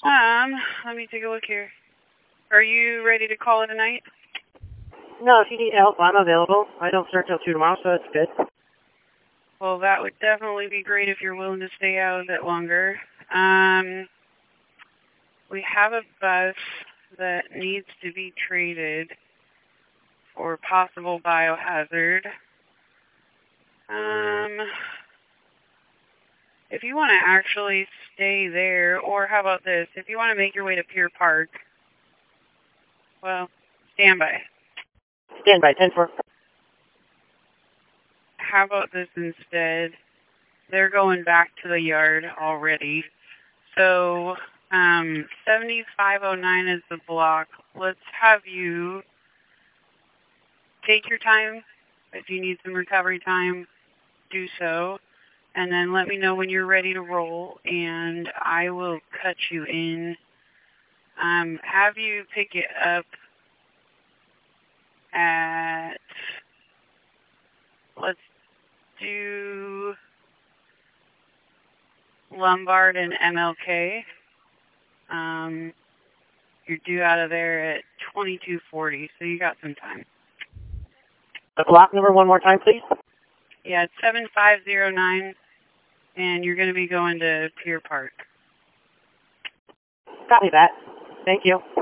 Let me take a look here. Are you ready to call it a night? No, if you need help, I'm available. I don't start till 2 tomorrow, so it's good. Well, that would definitely be great if you're willing to stay out a bit longer. We have a bus that needs to be traded for possible biohazard. If you want to actually stay there, or how about this? If you want to make your way to Pier Park, well, stand by. Stand by, 10-4. How about this instead? They're going back to the yard already. So, 7509 is the block. Let's have you take your time. If you need some recovery time, do so. And then let me know when you're ready to roll, and I will cut you in. Have you pick it up at, let's do Lombard and MLK. You're due out of there at 22:40, so you got some time. The block number one more time, please. Yeah, it's 7509, and you're going to be going to Pier Park. Copy that. Thank you.